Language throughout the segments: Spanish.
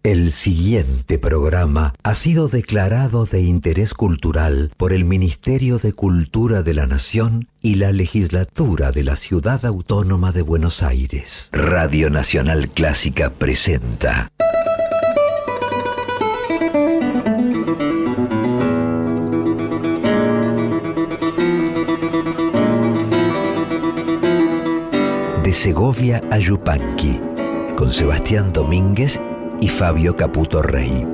El siguiente programa ha sido declarado de interés cultural por el Ministerio de Cultura de la Nación y la Legislatura de la Ciudad Autónoma de Buenos Aires. Radio Nacional Clásica presenta De Segovia a Yupanqui, con Sebastián Domínguez y Fabio Caputo Rey.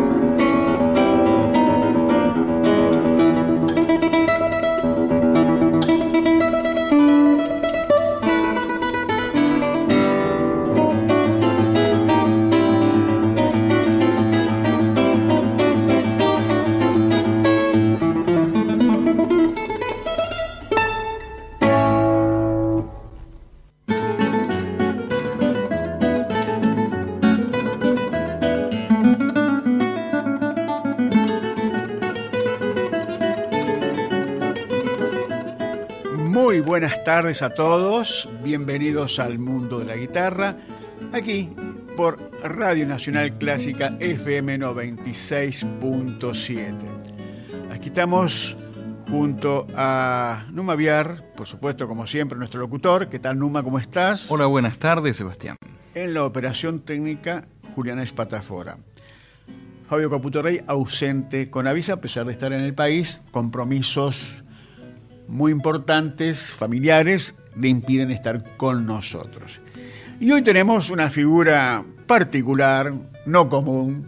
Buenas tardes a todos, bienvenidos al mundo de la guitarra, aquí por Radio Nacional Clásica FM 96.7. Aquí estamos junto a Numa Viar, por supuesto, como siempre, nuestro locutor. ¿Qué tal, Numa? ¿Cómo estás? Hola, buenas tardes, Sebastián. En la operación técnica, Juliana Espatafora. Fabio Caputo Rey, ausente con aviso, a pesar de estar en el país, compromisos muy importantes, familiares, le impiden estar con nosotros. Y hoy tenemos una figura particular, no común.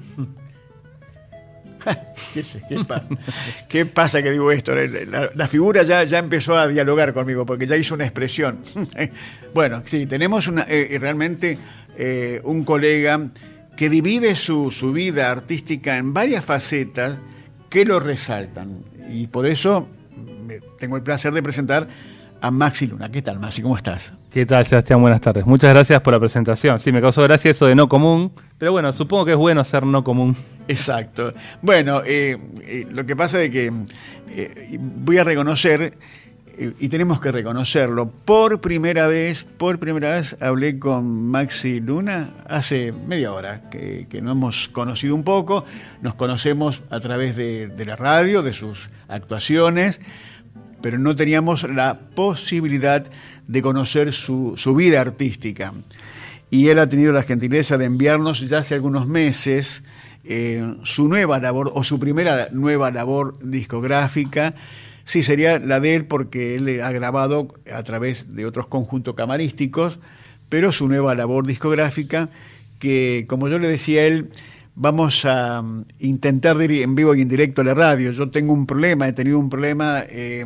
¿Qué pasa que digo esto? La figura ya empezó a dialogar conmigo porque ya hizo una expresión. Bueno, sí, tenemos realmente un colega que divide su vida artística en varias facetas que lo resaltan. Y por eso tengo el placer de presentar a Maxi Luna. ¿Qué tal, Maxi? ¿Cómo estás? ¿Qué tal, Sebastián? Buenas tardes. Muchas gracias por la presentación. Sí, me causó gracia eso de no común, pero bueno, supongo que es bueno ser no común. Exacto. Bueno, lo que pasa es que voy a reconocer, y tenemos que reconocerlo, por primera vez hablé con Maxi Luna hace media hora, que nos hemos conocido un poco, nos conocemos a través de la radio, de sus actuaciones, pero no teníamos la posibilidad de conocer su vida artística. Y él ha tenido la gentileza de enviarnos ya hace algunos meses su nueva labor, o su primera nueva labor discográfica. Sí, sería la de él porque él ha grabado a través de otros conjuntos camarísticos, pero su nueva labor discográfica, que, como yo le decía a él, vamos a intentar ir en vivo y en directo a la radio. Yo tengo un problema, he tenido un problema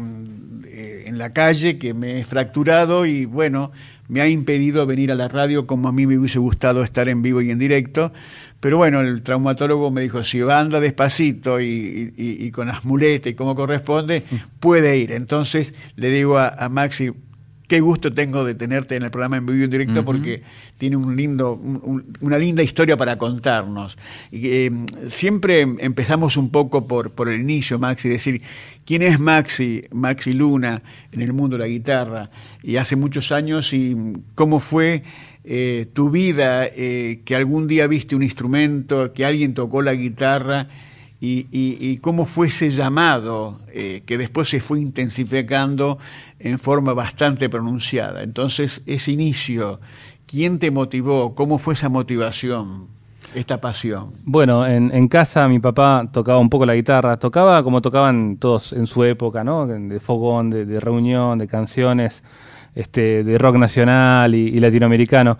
en la calle que me he fracturado y bueno, me ha impedido venir a la radio como a mí me hubiese gustado estar en vivo y en directo. Pero bueno, el traumatólogo me dijo, si anda despacito y con las muletas y como corresponde, puede ir. Entonces le digo a Maxi, qué gusto tengo de tenerte en el programa en vivo y en directo, porque tiene una linda historia para contarnos. Siempre empezamos un poco por el inicio, Maxi, decir, ¿quién es Maxi Luna en el mundo de la guitarra? Y hace muchos años, y cómo fue tu vida, que algún día viste un instrumento, que alguien tocó la guitarra, y cómo fue ese llamado que después se fue intensificando en forma bastante pronunciada. Entonces, ese inicio, ¿quién te motivó? ¿Cómo fue esa motivación, esta pasión? Bueno, en casa mi papá tocaba un poco la guitarra, tocaba como tocaban todos en su época, ¿no? De fogón, de reunión, de canciones, de rock nacional y latinoamericano.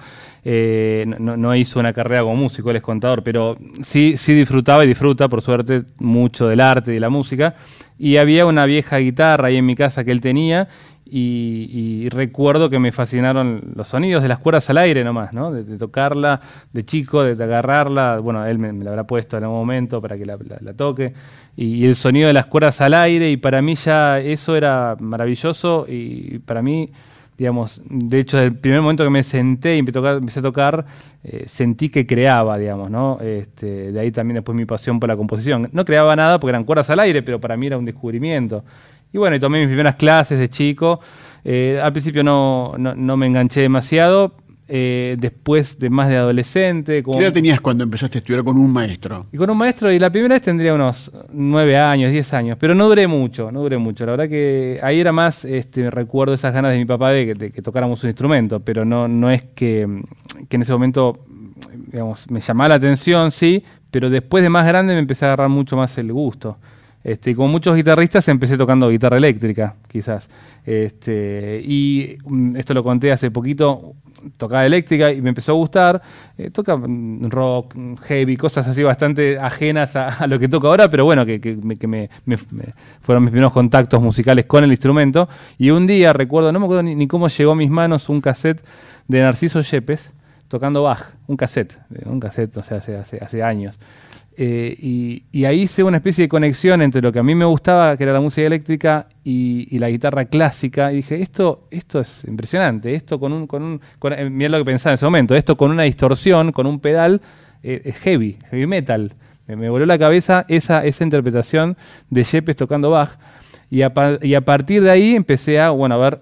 No hizo una carrera como músico, él es contador, pero sí disfrutaba y disfruta, por suerte, mucho del arte y de la música. Y había una vieja guitarra ahí en mi casa que él tenía, y recuerdo que me fascinaron los sonidos de las cuerdas al aire nomás, ¿no? De tocarla de chico, de agarrarla. Bueno, él me la habrá puesto en algún momento para que la toque. Y el sonido de las cuerdas al aire, y para mí ya eso era maravilloso, y para mí, digamos, de hecho, desde el primer momento que me senté y empecé a tocar, sentí que creaba, digamos, ¿no? De ahí también después mi pasión por la composición. No creaba nada porque eran cuerdas al aire, pero para mí era un descubrimiento. Y bueno, y tomé mis primeras clases de chico. Al principio no me enganché demasiado. después de más de adolescente. ¿Qué edad tenías cuando empezaste a estudiar con un maestro? Y con un maestro, y la primera vez tendría unos 9 años, 10 años, pero no duré mucho. La verdad que ahí era más, recuerdo esas ganas de mi papá de que tocáramos un instrumento, pero no es que en ese momento, digamos, me llamaba la atención, sí, pero después de más grande me empecé a agarrar mucho más el gusto. Y como muchos guitarristas empecé tocando guitarra eléctrica, quizás. Y esto lo conté hace poquito, tocaba eléctrica y me empezó a gustar. Toca rock, heavy, cosas así bastante ajenas a lo que toco ahora, pero bueno, que fueron mis primeros contactos musicales con el instrumento. Y un día recuerdo, no me acuerdo ni cómo llegó a mis manos un cassette de Narciso Yepes tocando Bach, un cassette, o sea, hace años. Y ahí hice una especie de conexión entre lo que a mí me gustaba, que era la música eléctrica, y la guitarra clásica. Y dije, esto es impresionante. Esto mirá lo que pensaba en ese momento. Esto con una distorsión, con un pedal, es heavy metal. Me voló la cabeza esa interpretación de Yepes tocando Bach. Y a partir de ahí empecé a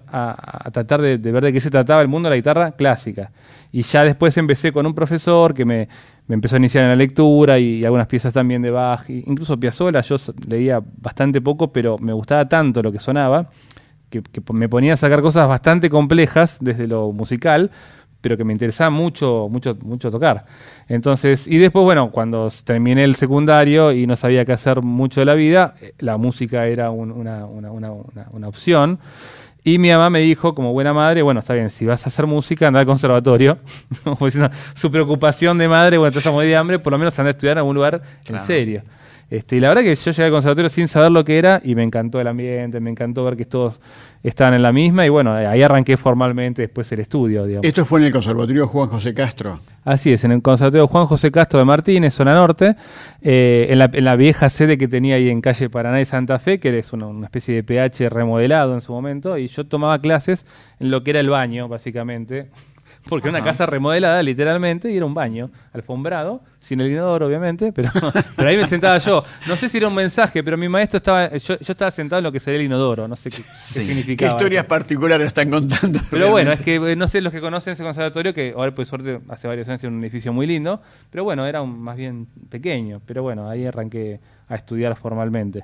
tratar de ver de qué se trataba el mundo de la guitarra clásica. Y ya después empecé con un profesor que me empezó a iniciar en la lectura y algunas piezas también de Bach, incluso Piazzolla. Yo leía bastante poco, pero me gustaba tanto lo que sonaba que me ponía a sacar cosas bastante complejas desde lo musical, pero que me interesaba mucho tocar. Entonces, y después, bueno, cuando terminé el secundario y no sabía qué hacer mucho de la vida, la música era una opción. Y mi mamá me dijo, como buena madre, bueno, está bien, si vas a hacer música, anda al conservatorio. Como diciendo, su preocupación de madre, bueno, te vas a morir de hambre, por lo menos anda a estudiar en algún lugar en serio. Y la verdad que yo llegué al conservatorio sin saber lo que era y me encantó el ambiente, me encantó ver que todos estaban en la misma y bueno, ahí arranqué formalmente después el estudio, digamos. ¿Esto fue en el Conservatorio Juan José Castro? Así es, en el Conservatorio Juan José Castro de Martínez, zona norte, en la vieja sede que tenía ahí en calle Paraná y Santa Fe, que es una especie de PH remodelado en su momento, y yo tomaba clases en lo que era el baño, básicamente. Porque era una casa remodelada, literalmente, y era un baño alfombrado, sin el inodoro, obviamente, pero ahí me sentaba yo. No sé si era un mensaje, pero mi maestro estaba... Yo estaba sentado en lo que sería el inodoro, no sé qué significaba. ¿Qué historias particulares están contando? Pero bueno, es que no sé los que conocen ese conservatorio, que ahora por suerte hace varios años tiene un edificio muy lindo, pero bueno, era más bien pequeño. Pero bueno, ahí arranqué a estudiar formalmente.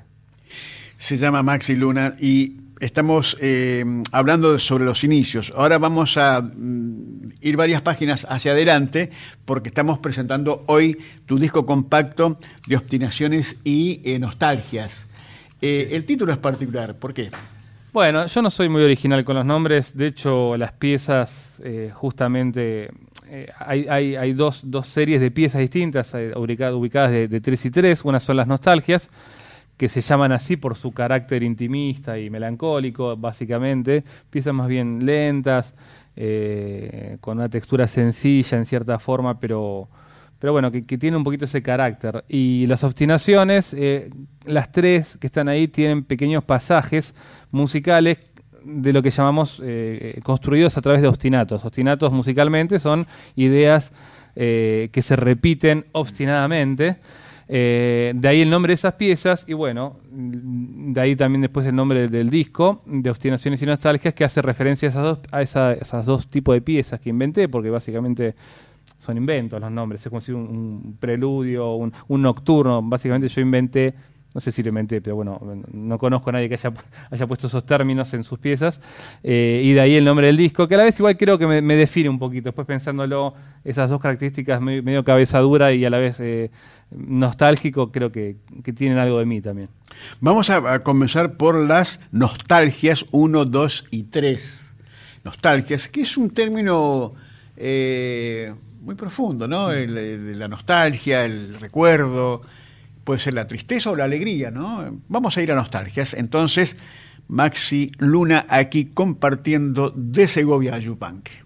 Se llama Maxi Luna y... Estamos hablando sobre los inicios. Ahora vamos a ir varias páginas hacia adelante porque estamos presentando hoy tu disco compacto de Obstinaciones y Nostalgias. El título es particular, ¿por qué? Bueno, yo no soy muy original con los nombres. De hecho, las piezas justamente... hay dos series de piezas distintas ubicadas de 3 y 3. Una son las Nostalgias, que se llaman así por su carácter intimista y melancólico, básicamente. Piezas más bien lentas, con una textura sencilla en cierta forma, pero bueno, que tiene un poquito ese carácter. Y las Obstinaciones, las 3 que están ahí, tienen pequeños pasajes musicales de lo que llamamos construidos a través de ostinatos. Ostinatos musicalmente son ideas que se repiten obstinadamente. De ahí el nombre de esas piezas y bueno, de ahí también después el nombre del disco de Obstinaciones y Nostalgias, que hace referencia a esas dos tipos de piezas que inventé, porque básicamente son inventos los nombres. Es como si un preludio, un nocturno. Básicamente yo inventé, no sé si lo inventé, pero bueno, no conozco a nadie que haya puesto esos términos en sus piezas. Y de ahí el nombre del disco, que a la vez igual creo que me define un poquito. Después pensándolo, esas dos características medio cabeza dura y a la vez nostálgico, creo que tienen algo de mí también. Vamos a comenzar por las nostalgias 1, 2 y 3. Nostalgias, que es un término muy profundo, ¿no? La nostalgia, el recuerdo, puede ser la tristeza o la alegría, ¿no? Vamos a ir a nostalgias. Entonces, Maxi Luna aquí compartiendo de Segovia a Yupanqui.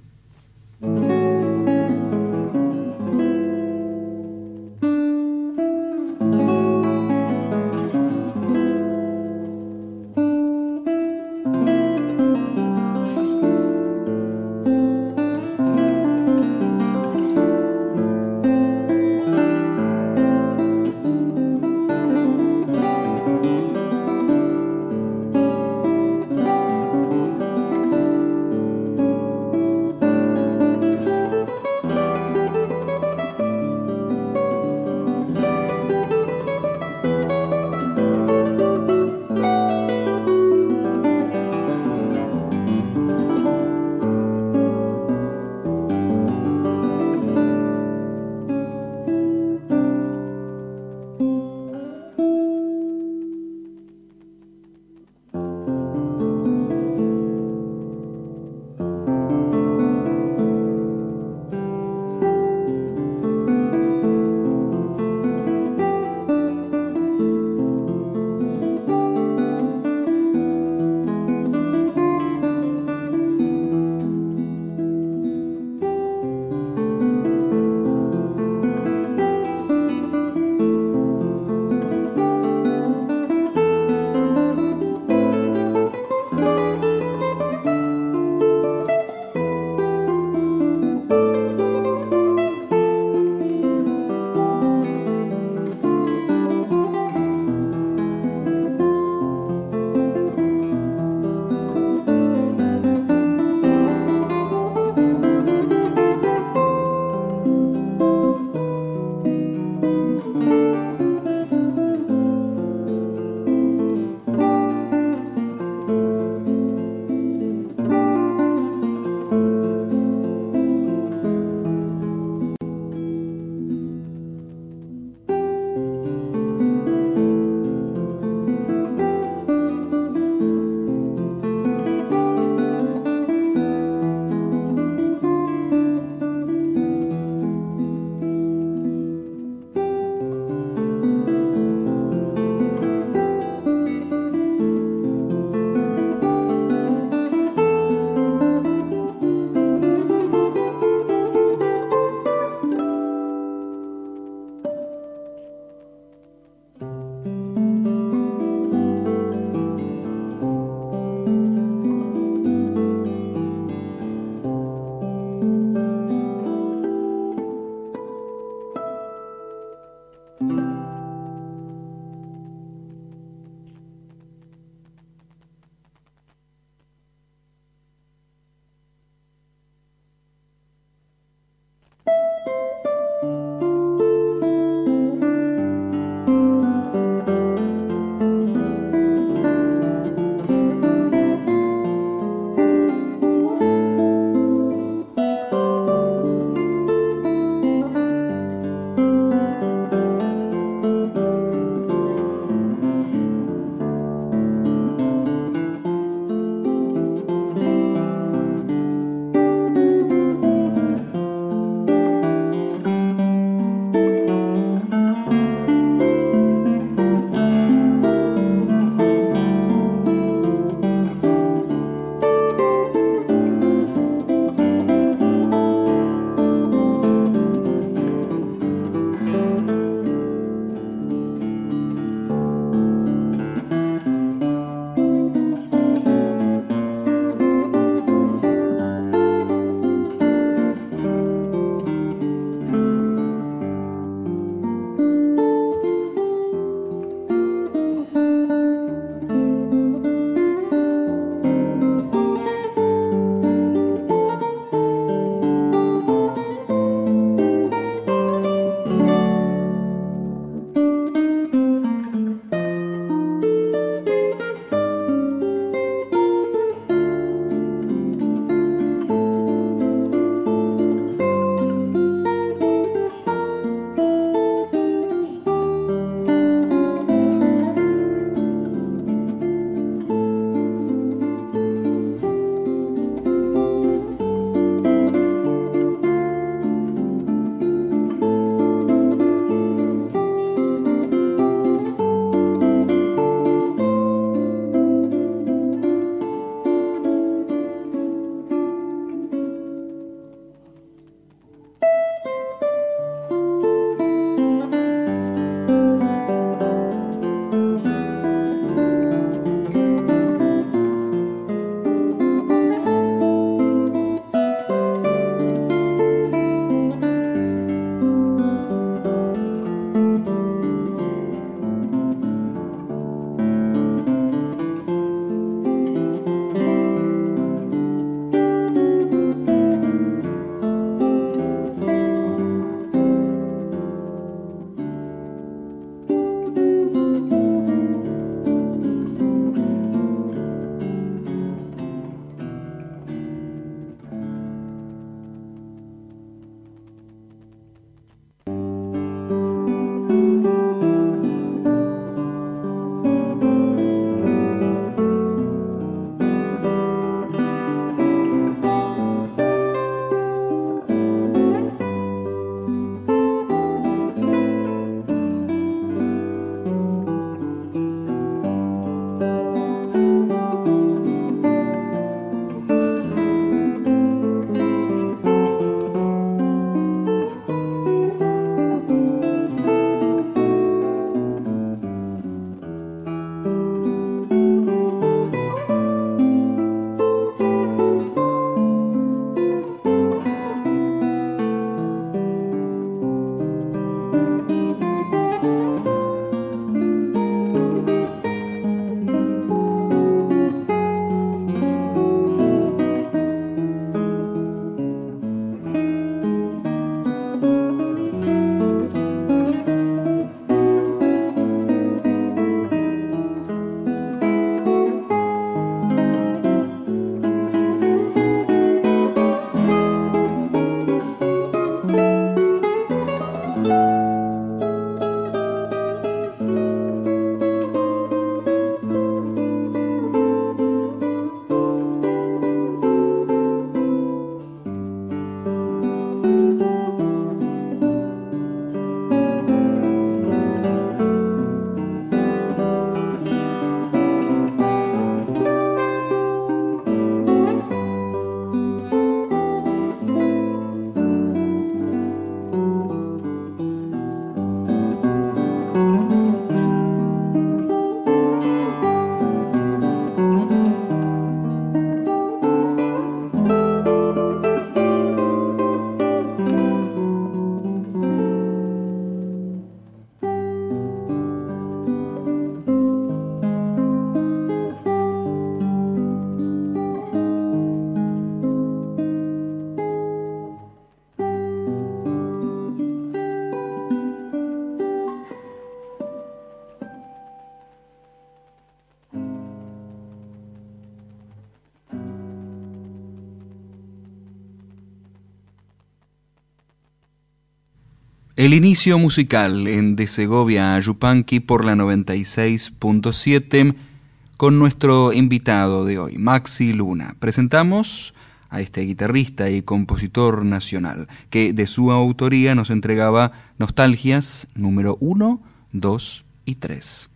El inicio musical en De Segovia a Yupanqui por la 96.7 con nuestro invitado de hoy, Maxi Luna. Presentamos a este guitarrista y compositor nacional que de su autoría nos entregaba Nostalgias número 1, 2 y 3.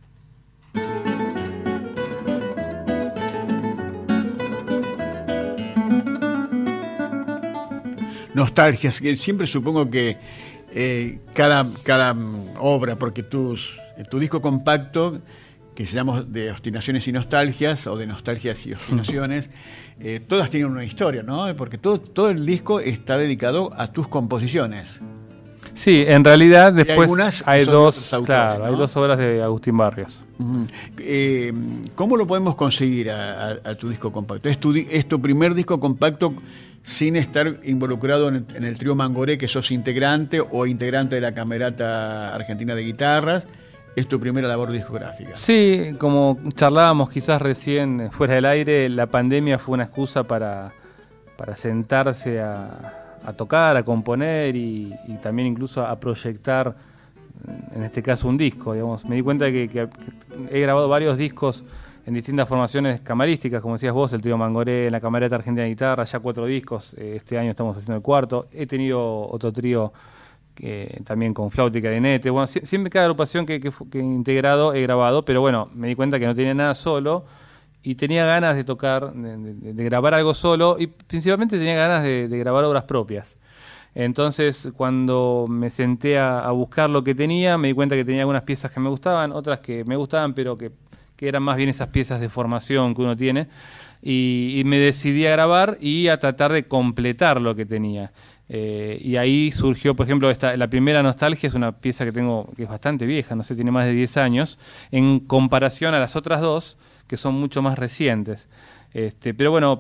Nostalgias, que siempre supongo que cada obra, porque tu disco compacto, que se llama de Obstinaciones y Nostalgias, o de Nostalgias y Obstinaciones, todas tienen una historia, ¿no? Porque todo el disco está dedicado a tus composiciones. Sí, en realidad después hay dos autores, claro, ¿no? Hay 2 obras de Agustín Barrios. Uh-huh. ¿Cómo lo podemos conseguir a tu disco compacto? ¿Es tu primer disco compacto sin estar involucrado en el trío Mangoré, que sos integrante o integrante de la Camerata Argentina de Guitarras? ¿Es tu primera labor discográfica? Sí, como charlábamos quizás recién fuera del aire, la pandemia fue una excusa para sentarse a tocar, a componer y también incluso a proyectar, en este caso, un disco. Digamos. Me di cuenta que he grabado varios discos en distintas formaciones camarísticas, como decías vos, el trío Mangoré, en la Camerata Argentina de Guitarra, ya 4 discos, este año estamos haciendo el 4º. He tenido otro trío también con flauta y clarinete. Bueno, siempre cada agrupación que he integrado he grabado, pero bueno, me di cuenta que no tenía nada solo y tenía ganas de tocar, de grabar algo solo y principalmente tenía ganas de grabar obras propias. Entonces, cuando me senté a buscar lo que tenía, me di cuenta que tenía algunas piezas que me gustaban, otras que me gustaban, pero que eran más bien esas piezas de formación que uno tiene, y me decidí a grabar y a tratar de completar lo que tenía. Y ahí surgió, por ejemplo, la primera Nostalgia es una pieza que es bastante vieja, no sé, tiene más de 10 años, en comparación a las otras 2, que son mucho más recientes. Pero bueno,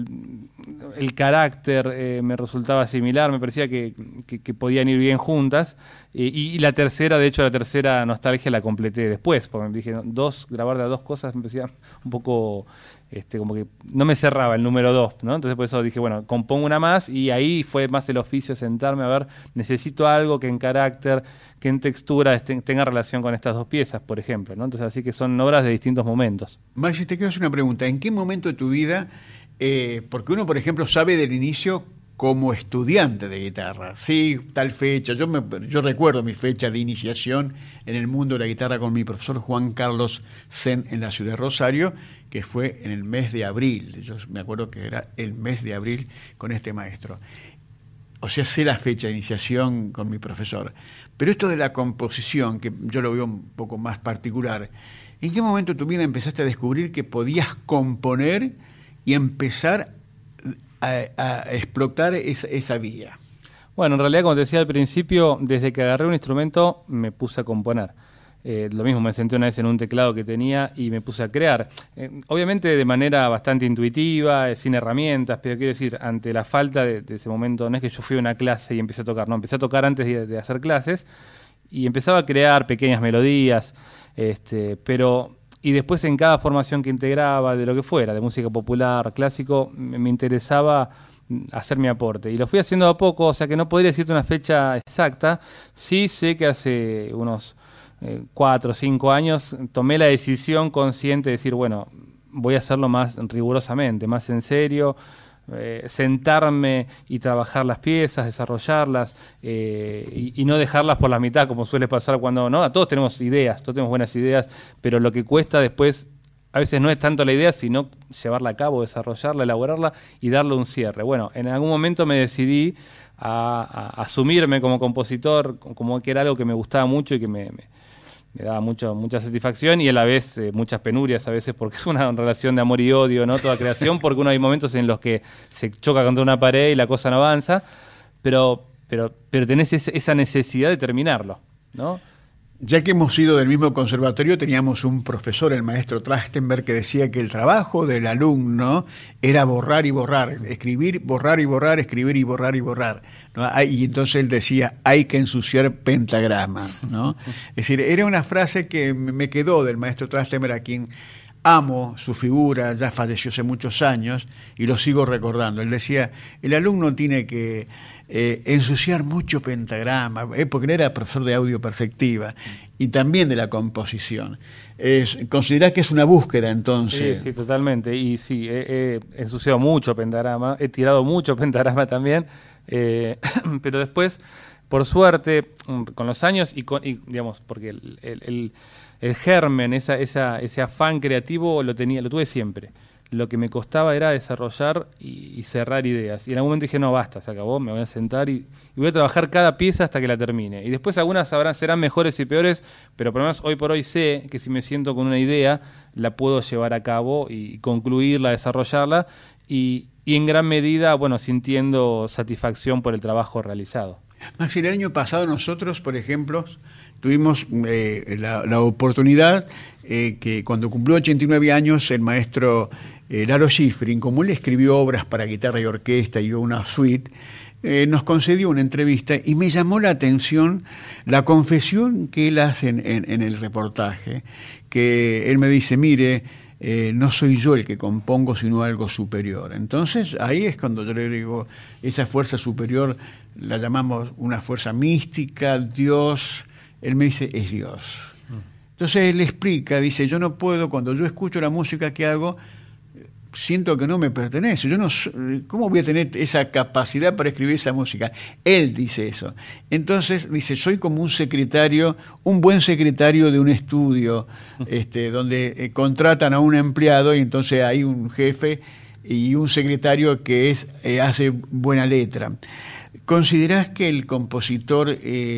el carácter me resultaba similar, me parecía que podían ir bien juntas. Y la tercera, de hecho, la tercera Nostalgia la completé después, porque me dije, grabar de 2 cosas me parecía un poco, como que no me cerraba el número 2, ¿no? Entonces por eso dije, bueno, compongo una más, y ahí fue más el oficio, sentarme a ver, necesito algo que en carácter, que en textura tenga relación con estas 2 piezas, por ejemplo, ¿no? Entonces así que son obras de distintos momentos. Maxi, te quiero hacer una pregunta. ¿En qué momento de tu vida, porque uno, por ejemplo, sabe del inicio como estudiante de guitarra, sí, tal fecha, yo recuerdo mi fecha de iniciación en el mundo de la guitarra con mi profesor Juan Carlos Zen en la ciudad de Rosario, que fue en el mes de abril. Yo me acuerdo que era el mes de abril con este maestro. O sea, sé la fecha de iniciación con mi profesor. Pero esto de la composición, que yo lo veo un poco más particular, ¿en qué momento de tu vida empezaste a descubrir que podías componer y empezar a explotar esa vía? Bueno, en realidad, como te decía al principio, desde que agarré un instrumento me puse a componer. Lo mismo, me senté una vez en un teclado que tenía y me puse a crear. Obviamente de manera bastante intuitiva, sin herramientas, pero quiero decir, ante la falta de ese momento, no es que yo fui a una clase y empecé a tocar, no, empecé a tocar antes de hacer clases y empezaba a crear pequeñas melodías, y después en cada formación que integraba, de lo que fuera, de música popular, clásico, me interesaba hacer mi aporte. Y lo fui haciendo a poco, o sea que no podría decirte una fecha exacta. Sí sé que hace unos 4 o 5 años tomé la decisión consciente de decir, bueno, voy a hacerlo más rigurosamente, más en serio, sentarme y trabajar las piezas, desarrollarlas, y no dejarlas por la mitad, como suele pasar cuando, ¿no? Todos tenemos ideas, todos tenemos buenas ideas, pero lo que cuesta después a veces no es tanto la idea, sino llevarla a cabo, desarrollarla, elaborarla y darle un cierre. Bueno, en algún momento me decidí a asumirme como compositor, como que era algo que me gustaba mucho y que me daba mucha satisfacción y a la vez muchas penurias a veces, porque es una relación de amor y odio, ¿no? Toda creación, porque uno hay momentos en los que se choca contra una pared y la cosa no avanza, pero tenés esa necesidad de terminarlo, ¿no? Ya que hemos sido del mismo conservatorio, teníamos un profesor, el maestro Trachtenberg, que decía que el trabajo del alumno era borrar y borrar, escribir, borrar y borrar, escribir y borrar, ¿no? Y entonces él decía, hay que ensuciar pentagrama, ¿no? Es decir, era una frase que me quedó del maestro Trachtenberg, amo su figura, ya falleció hace muchos años y lo sigo recordando. Él decía, el alumno tiene que ensuciar mucho pentagrama, porque él era profesor de audio perspectiva y también de la composición. ¿Considerás que es una búsqueda entonces? Sí, sí, totalmente. Y sí, he ensuciado mucho pentagrama, he tirado mucho pentagrama también, pero después, por suerte, con los años y digamos, porque el germen, ese afán creativo lo tuve siempre. Lo que me costaba era desarrollar y cerrar ideas. Y en algún momento dije, no, basta, se acabó, me voy a sentar y voy a trabajar cada pieza hasta que la termine. Y después algunas serán mejores y peores, pero por lo menos hoy por hoy sé que si me siento con una idea, la puedo llevar a cabo y concluirla, desarrollarla, y en gran medida, bueno, sintiendo satisfacción por el trabajo realizado. Maxi, el año pasado nosotros, por ejemplo, tuvimos la oportunidad que cuando cumplió 89 años el maestro Lalo Schifrin, como él escribió obras para guitarra y orquesta y una suite, nos concedió una entrevista y me llamó la atención la confesión que él hace en el reportaje, que él me dice, mire, no soy yo el que compongo, sino algo superior. Entonces ahí es cuando yo le digo, esa fuerza superior la llamamos una fuerza mística, Dios. Él me dice, es Dios. Entonces él explica, dice, yo no puedo, cuando yo escucho la música que hago, siento que no me pertenece. Yo no, ¿cómo voy a tener esa capacidad para escribir esa música? Él dice eso. Entonces dice, soy como un secretario, un buen secretario de un estudio, donde contratan a un empleado y entonces hay un jefe y un secretario que hace buena letra. ¿Considerás que el compositor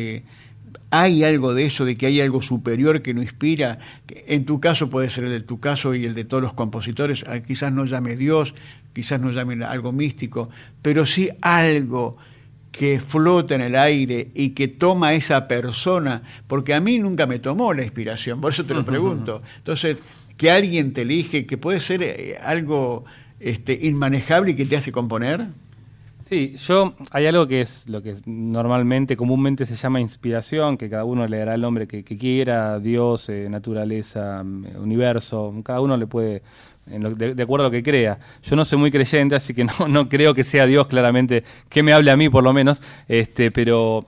hay algo de eso, de que hay algo superior que nos inspira? En tu caso puede ser el de tu caso y el de todos los compositores, quizás no llame Dios, quizás no llame algo místico, pero sí algo que flota en el aire y que toma a esa persona, porque a mí nunca me tomó la inspiración, por eso te lo pregunto. Entonces, que alguien te elige, que puede ser algo inmanejable y que te hace componer. Sí, hay algo que es lo que comúnmente se llama inspiración, que cada uno le dará el nombre que quiera, Dios, naturaleza, universo, cada uno le puede, de acuerdo a lo que crea. Yo no soy muy creyente, así que no creo que sea Dios claramente, que me hable a mí por lo menos, pero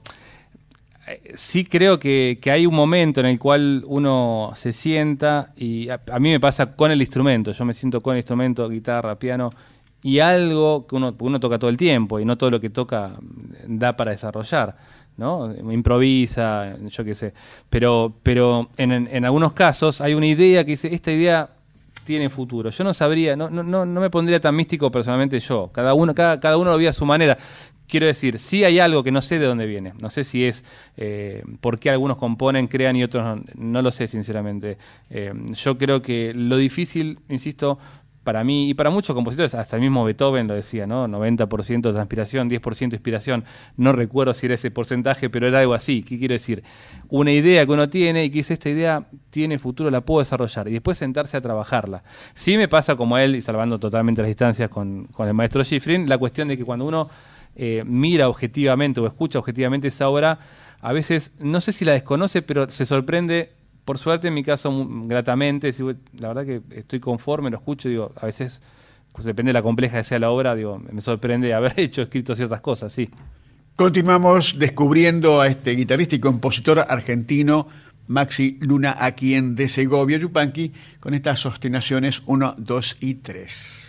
sí creo que hay un momento en el cual uno se sienta, y a mí me pasa con el instrumento, yo me siento con el instrumento, guitarra, piano, y algo que uno toca todo el tiempo y no todo lo que toca da para desarrollar, ¿no? Improvisa, yo qué sé. Pero en algunos casos hay una idea que dice, esta idea tiene futuro. Yo no sabría, no me pondría tan místico personalmente yo. Cada uno lo ve a su manera. Quiero decir, sí hay algo que no sé de dónde viene. No sé si es por qué algunos componen, crean y otros no lo sé, sinceramente. Yo creo que lo difícil, insisto, para mí y para muchos compositores, hasta el mismo Beethoven lo decía, ¿no? 90% transpiración, 10% inspiración. No recuerdo si era ese porcentaje, pero era algo así. ¿Qué quiero decir? Una idea que uno tiene y que dice, esta idea tiene futuro, la puedo desarrollar. Y después sentarse a trabajarla. Sí me pasa como a él, y salvando totalmente las distancias con el maestro Schifrin, la cuestión de que cuando uno mira objetivamente o escucha objetivamente esa obra, a veces, no sé si la desconoce, pero se sorprende. Por suerte, en mi caso, gratamente, la verdad que estoy conforme, lo escucho, digo, a veces, pues, depende de la compleja que sea la obra, digo, me sorprende haber escrito ciertas cosas, sí. Continuamos descubriendo a este guitarrista y compositor argentino, Maxi Luna, aquí en De Segovia, Yupanqui, con estas obstinaciones 1, 2 y 3.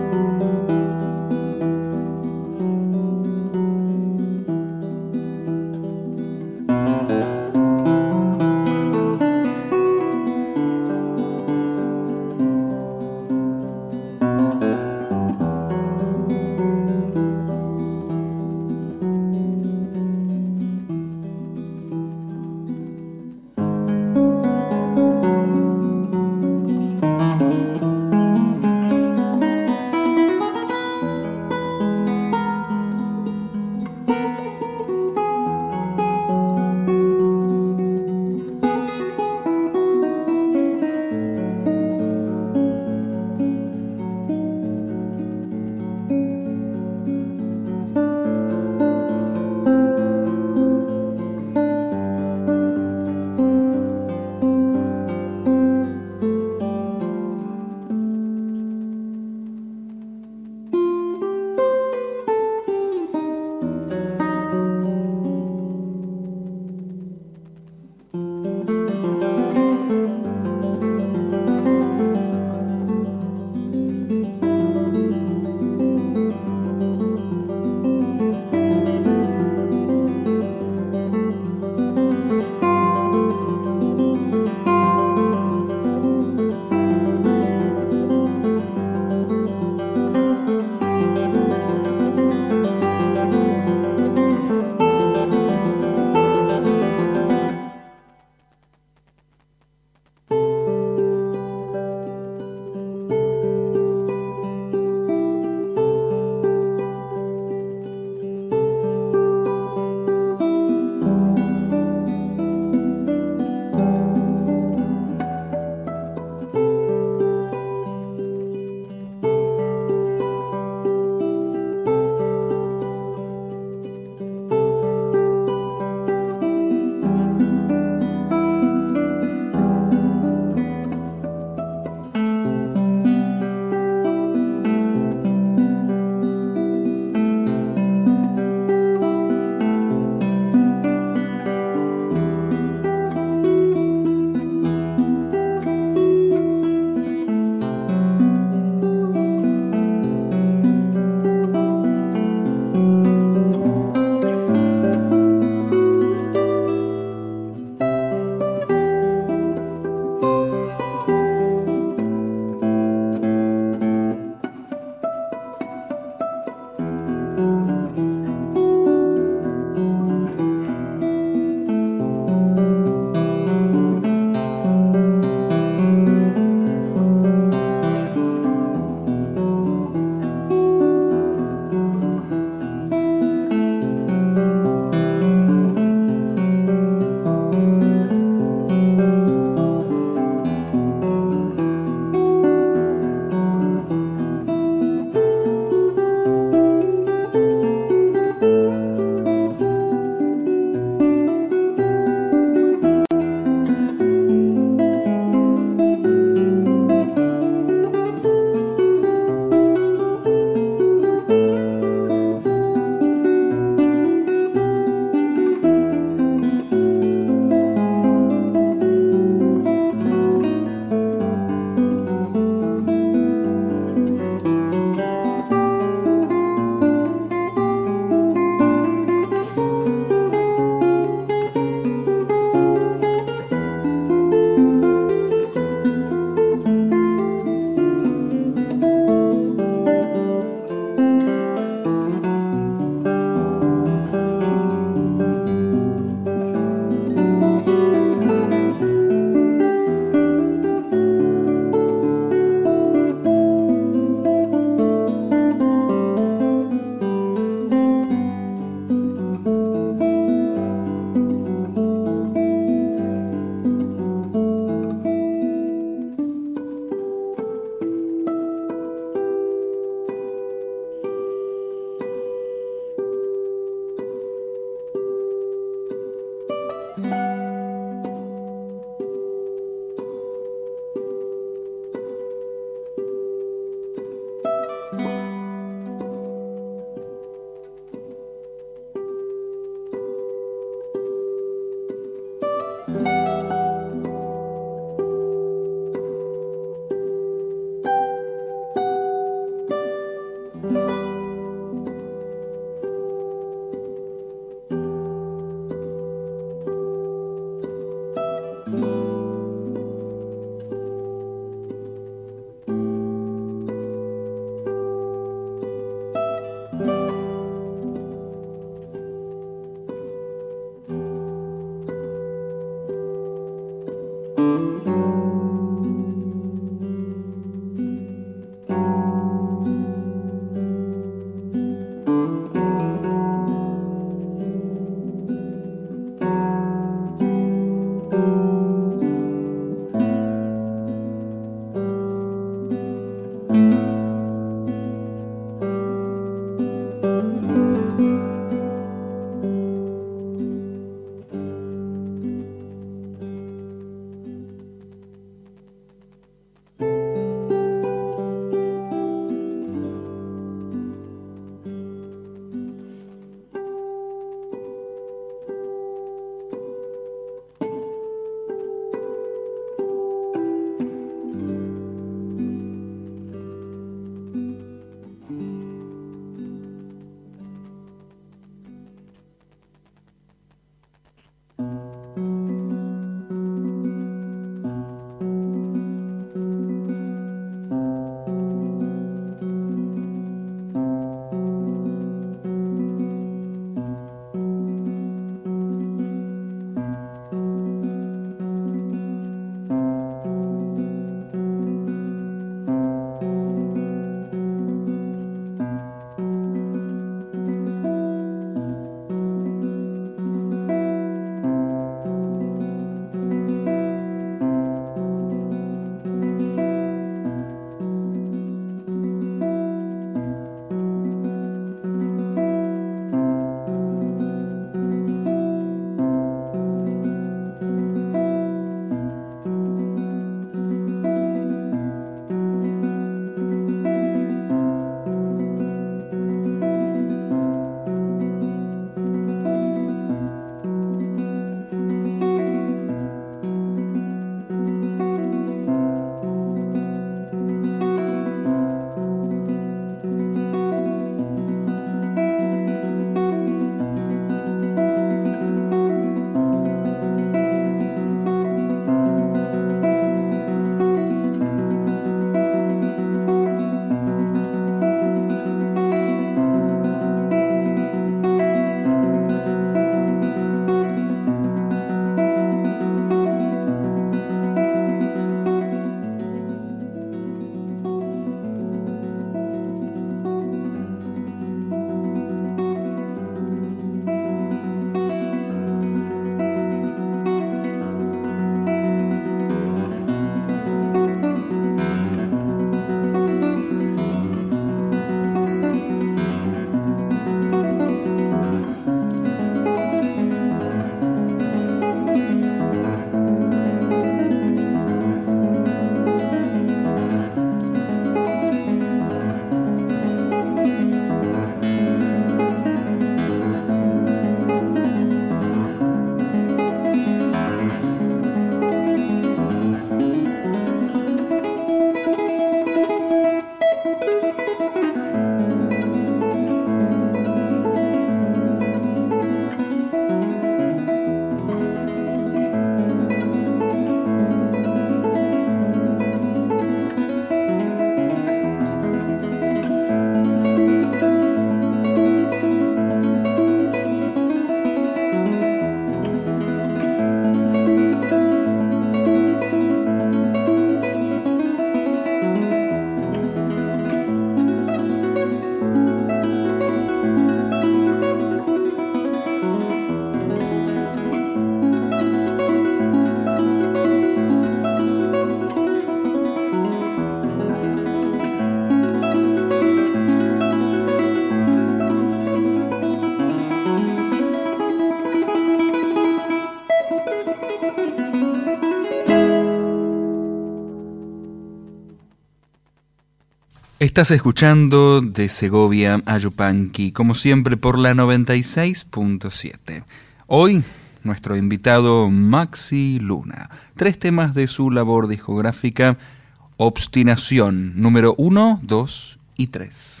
Estás escuchando de Segovia a Yupanqui, como siempre por la 96.7. Hoy, nuestro invitado Maxi Luna. 3 temas de su labor discográfica: Obstinación, número 1, 2 y 3.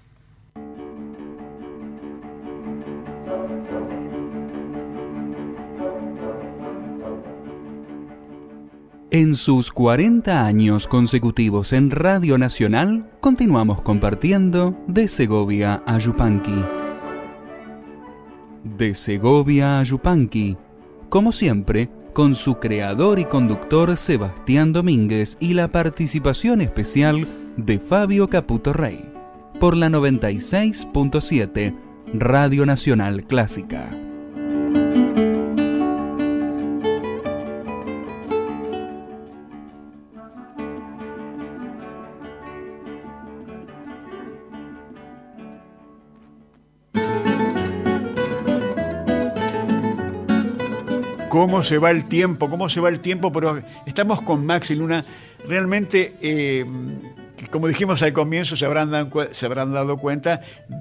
En sus 40 años consecutivos en Radio Nacional, continuamos compartiendo de Segovia a Yupanqui. De Segovia a Yupanqui, como siempre, con su creador y conductor Sebastián Domínguez y la participación especial de Fabio Caputo Rey, por la 96.7 Radio Nacional Clásica. ¿Cómo se va el tiempo? Pero estamos con Maxi Luna. Realmente, como dijimos al comienzo, se habrán dado cuenta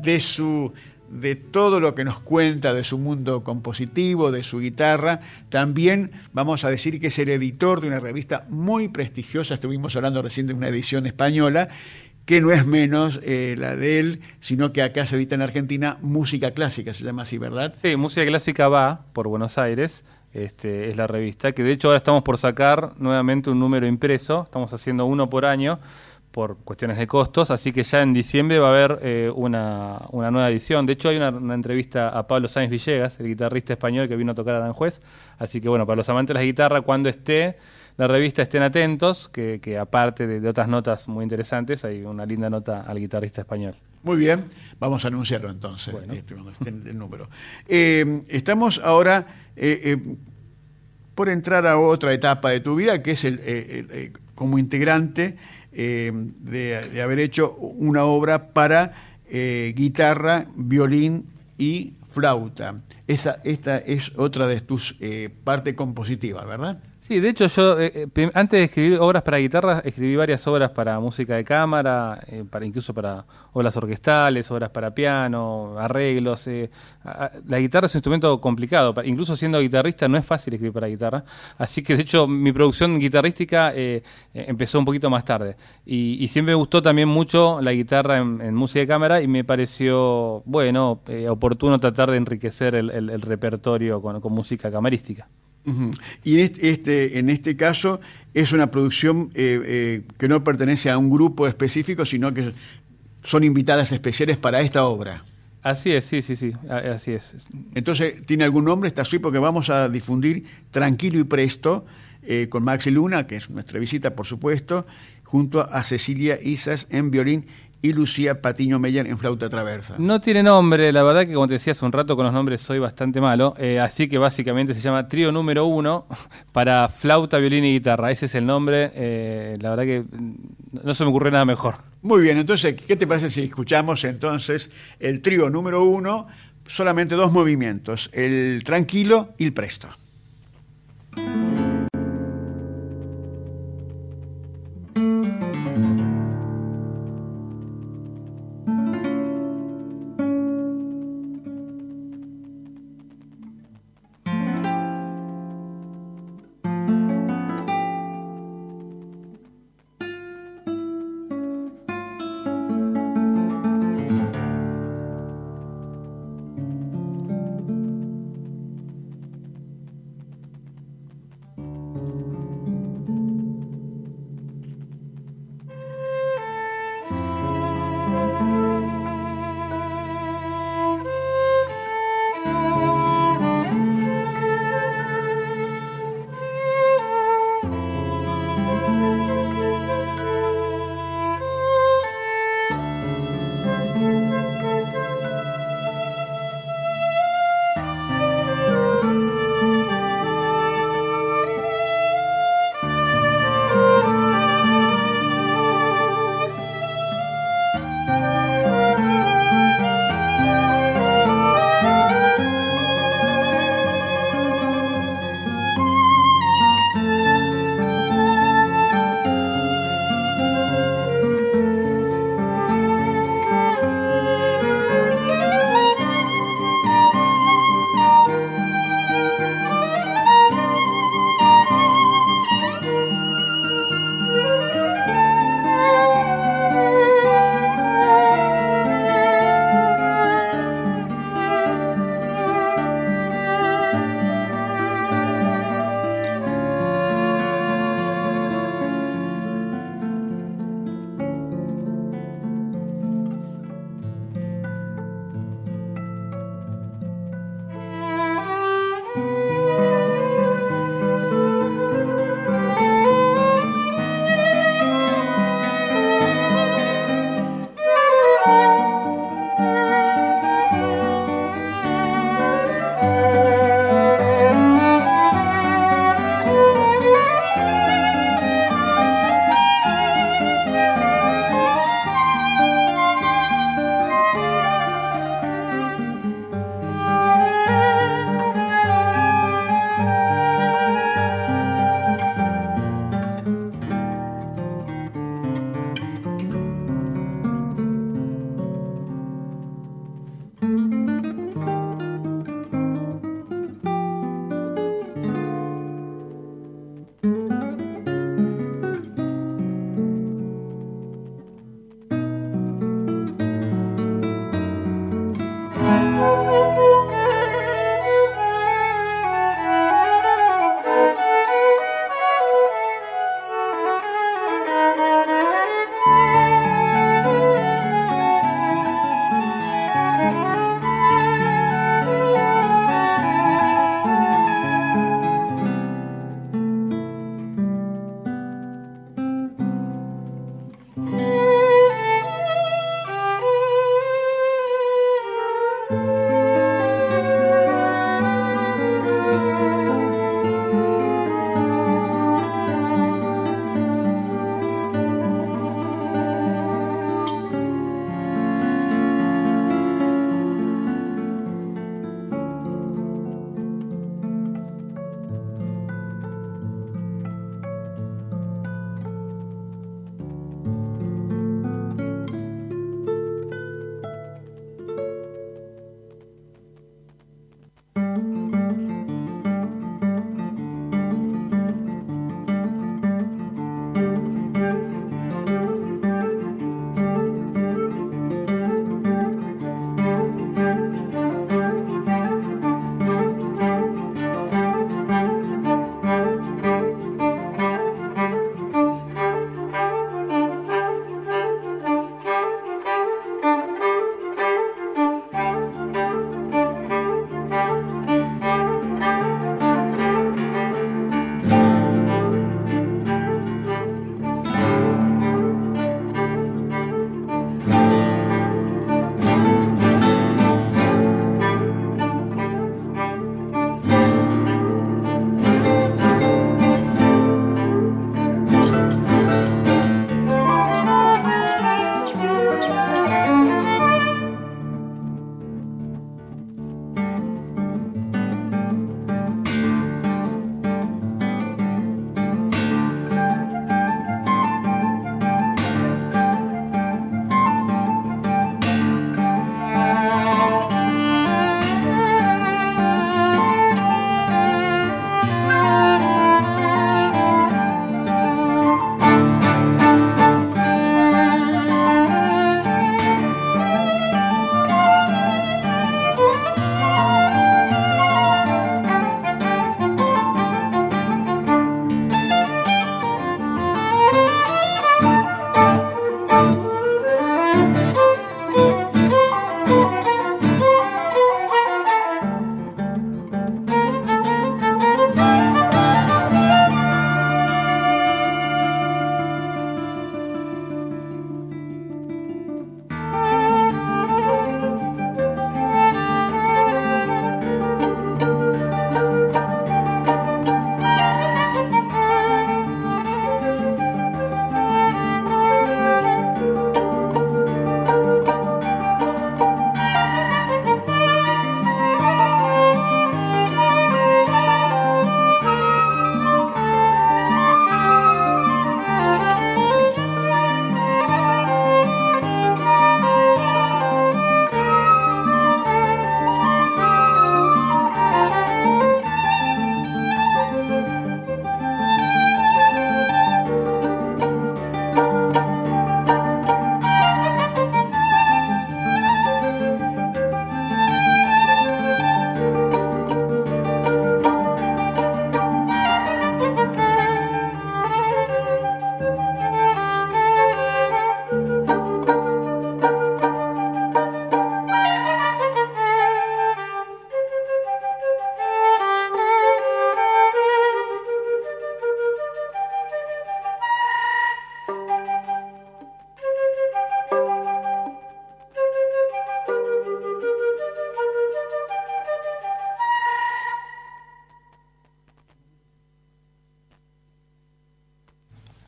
de todo lo que nos cuenta de su mundo compositivo, de su guitarra. También vamos a decir que es el editor de una revista muy prestigiosa. Estuvimos hablando recién de una edición española, que no es menos la de él, sino que acá se edita en Argentina Música Clásica, se llama así, ¿verdad? Sí, Música Clásica va por Buenos Aires. Es la revista, que de hecho ahora estamos por sacar nuevamente un número impreso. Estamos haciendo uno por año por cuestiones de costos, así que ya en diciembre va a haber una nueva edición. De hecho hay una entrevista a Pablo Sáenz Villegas, el guitarrista español que vino a tocar a Aranjuez. Así que bueno, para los amantes de la guitarra, cuando esté la revista, estén atentos, que aparte de otras notas muy interesantes, hay una linda nota al guitarrista español. Muy bien, vamos a anunciarlo entonces, bueno, cuando esté el número. Estamos ahora por entrar a otra etapa de tu vida, que es como integrante de haber hecho una obra para guitarra, violín y flauta. Esta es otra de tus partes compositivas, ¿verdad? Sí, de hecho yo antes de escribir obras para guitarra, escribí varias obras para música de cámara, incluso para obras orquestales, obras para piano, arreglos. La guitarra es un instrumento complicado, incluso siendo guitarrista no es fácil escribir para guitarra, así que de hecho mi producción guitarrística empezó un poquito más tarde. Y siempre me gustó también mucho la guitarra en música de cámara y me pareció, bueno, oportuno tratar de enriquecer el repertorio con música camarística. Uh-huh. Y en este caso es una producción que no pertenece a un grupo específico, sino que son invitadas especiales para esta obra. Así es, sí, así es. Entonces, ¿tiene algún nombre esta suite? Porque vamos a difundir Tranquilo y Presto con Maxi Luna, que es nuestra visita, por supuesto, junto a Cecilia Isas en violín y Lucía Patiño Meyer en flauta traversa. No tiene nombre, la verdad que como te decía hace un rato, con los nombres soy bastante malo, así que básicamente se llama Trío número 1 para flauta, violín y guitarra. Ese es el nombre, la verdad que no se me ocurre nada mejor. Muy bien, entonces, ¿qué te parece si escuchamos entonces el trío número 1, solamente 2 movimientos, el Tranquilo y el Presto?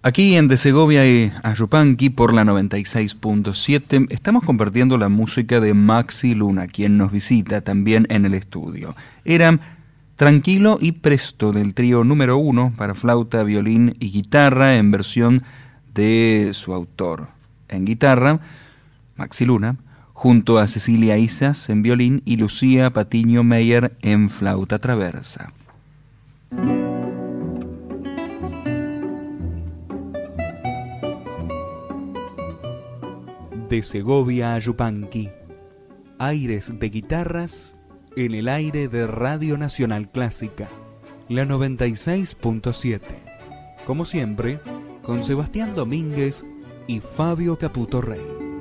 Aquí en De Segovia y Yupanqui por la 96.7 estamos compartiendo la música de Maxi Luna, quien nos visita también en el estudio. Era Tranquilo y Presto del trío número 1 para flauta, violín y guitarra en versión de su autor. En guitarra, Maxi Luna, junto a Cecilia Isas en violín y Lucía Patiño Meyer en flauta traversa. De Segovia a Yupanqui, aires de guitarras en el aire de Radio Nacional Clásica, la 96.7. Como siempre, con Sebastián Domínguez y Fabio Caputo Rey.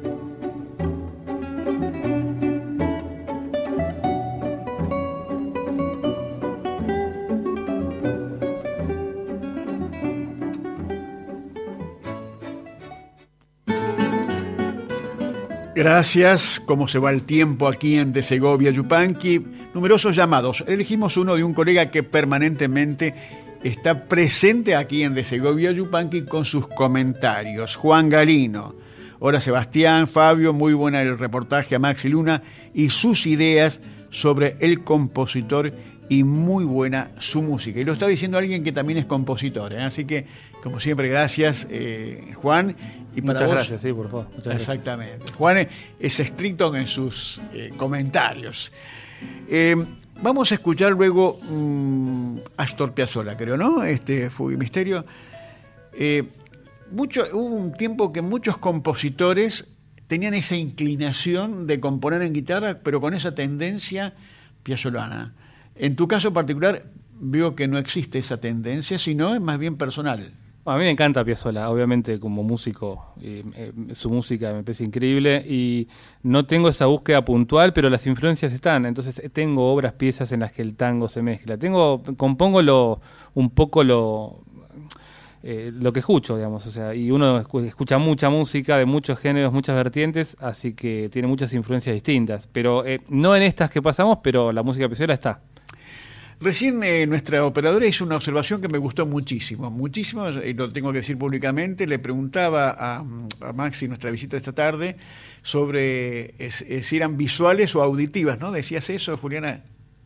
Gracias. Cómo se va el tiempo aquí en De Segovia, Yupanqui. Numerosos llamados. Elegimos uno de un colega que permanentemente está presente aquí en De Segovia, Yupanqui con sus comentarios. Juan Galino. Hola Sebastián, Fabio, muy buena el reportaje a Maxi Luna y sus ideas sobre el compositor y muy buena su música. Y lo está diciendo alguien que también es compositor, ¿eh? Así que, como siempre, gracias Juan. Y para muchas vos, gracias, sí, por favor. Muchas exactamente. Gracias. Juan es estricto en sus comentarios. Vamos a escuchar luego Astor Piazzolla, creo, ¿no? Fuga y Misterio. Hubo un tiempo que muchos compositores tenían esa inclinación de componer en guitarra, pero con esa tendencia piazzolana. En tu caso particular, veo que no existe esa tendencia, sino es más bien personal. A mí me encanta Piazzolla, obviamente como músico, su música me parece increíble y no tengo esa búsqueda puntual, pero las influencias están, entonces tengo obras, piezas en las que el tango se mezcla. Compongo un poco lo que escucho, digamos, o sea, y uno escucha mucha música de muchos géneros, muchas vertientes, así que tiene muchas influencias distintas, pero no en estas que pasamos, pero la música Piazzolla está. Recién nuestra operadora hizo una observación que me gustó muchísimo, y lo tengo que decir públicamente. Le preguntaba a Maxi, nuestra visita esta tarde, sobre si eran visuales o auditivas, ¿no? ¿Decías eso, Juliana?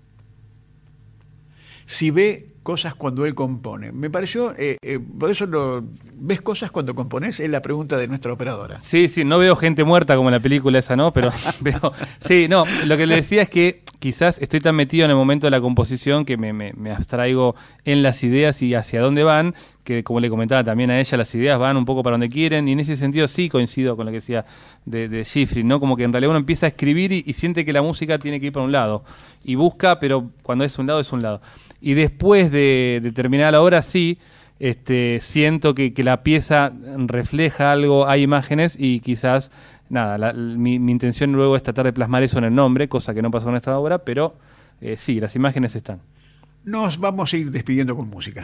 Si ve cosas cuando él compone. Me pareció, por eso ¿ves cosas cuando compones? Es la pregunta de nuestra operadora. Sí, no veo gente muerta como en la película esa, ¿no? Pero veo, sí, no, lo que le decía es que quizás estoy tan metido en el momento de la composición que me abstraigo en las ideas y hacia dónde van, que como le comentaba también a ella, las ideas van un poco para donde quieren, y en ese sentido sí coincido con lo que decía de Schifrin, ¿no? Como que en realidad uno empieza a escribir y siente que la música tiene que ir para un lado, y busca, pero cuando es un lado, es un lado. Y después de terminar la obra, sí, siento que la pieza refleja algo, hay imágenes, y quizás, nada, mi intención luego es tratar de plasmar eso en el nombre, cosa que no pasó en esta obra, pero sí, las imágenes están. Nos vamos a ir despidiendo con música.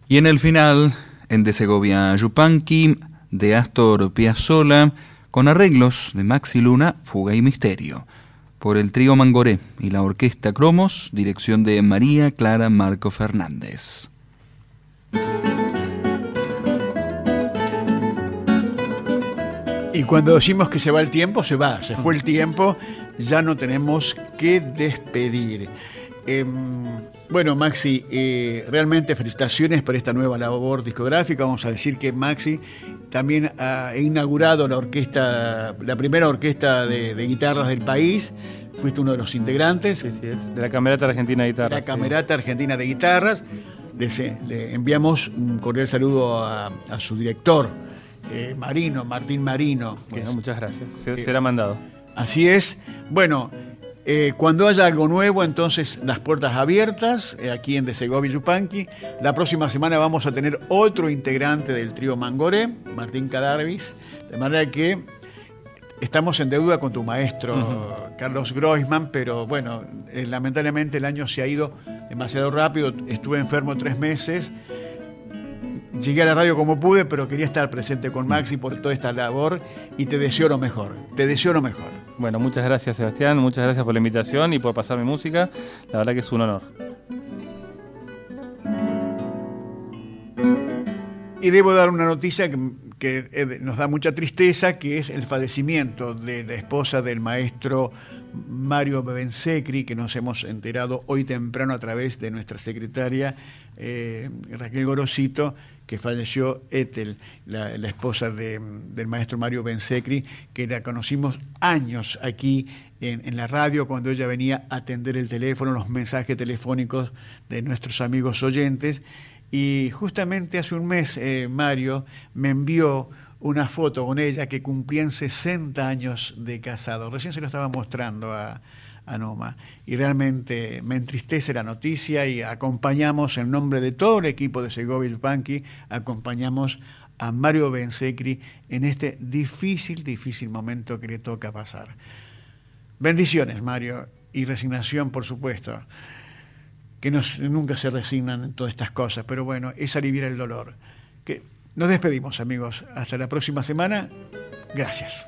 Y en el final, en De Segovia a Yupanqui, de Astor Piazzolla, con arreglos de Maxi Luna, Fuga y Misterio, por el trío Mangoré y la orquesta Cromos, dirección de María Clara Marco Fernández. Y cuando decimos que se va el tiempo, se va, se fue el tiempo, ya no tenemos que despedir. Bueno, Maxi, realmente felicitaciones por esta nueva labor discográfica. Vamos a decir que Maxi también ha inaugurado la primera orquesta de guitarras del país. Fuiste uno de los integrantes. Sí, es de la Camerata Argentina de Guitarras. La Camerata Argentina de Guitarras. Le enviamos un cordial saludo a su director, Martín Marino. Bueno, muchas gracias. Será mandado. Así es. Bueno, cuando haya algo nuevo, entonces las puertas abiertas, aquí en De Segovia y Yupanqui. La próxima semana vamos a tener otro integrante del trío Mangoré, Martín Cadarvis, de manera que estamos en deuda con tu maestro, Carlos Groisman, pero bueno, lamentablemente el año se ha ido demasiado rápido. Estuve enfermo 3 meses. Llegué a la radio como pude, pero quería estar presente con Maxi por toda esta labor y te deseo lo mejor. Te deseo lo mejor. Bueno, muchas gracias, Sebastián. Muchas gracias por la invitación y por pasar mi música. La verdad que es un honor. Y debo dar una noticia que nos da mucha tristeza, que es el fallecimiento de la esposa del maestro Mario Bensecri, que nos hemos enterado hoy temprano a través de nuestra secretaria Raquel Gorosito, que falleció Ethel, la esposa del maestro Mario Bensecri, que la conocimos años aquí en la radio, cuando ella venía a atender el teléfono, los mensajes telefónicos de nuestros amigos oyentes. Y justamente hace un mes Mario me envió una foto con ella que cumplían 60 años de casado. Recién se lo estaba mostrando a Noma. Y realmente me entristece la noticia y acompañamos, en nombre de todo el equipo de Segovia y Yupanqui, acompañamos a Mario Bensecri en este difícil momento que le toca pasar. Bendiciones, Mario, y resignación, por supuesto, que nunca se resignan en todas estas cosas, pero bueno, es aliviar el dolor. Nos despedimos, amigos. Hasta la próxima semana. Gracias.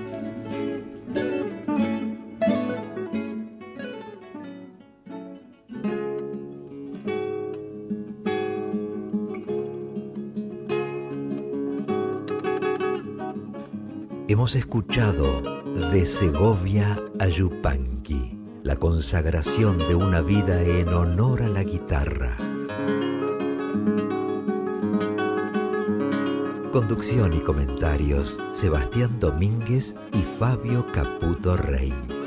Hemos escuchado De Segovia a Yupanqui, la consagración de una vida en honor a la guitarra. Conducción y comentarios, Sebastián Domínguez y Fabio Caputo Rey.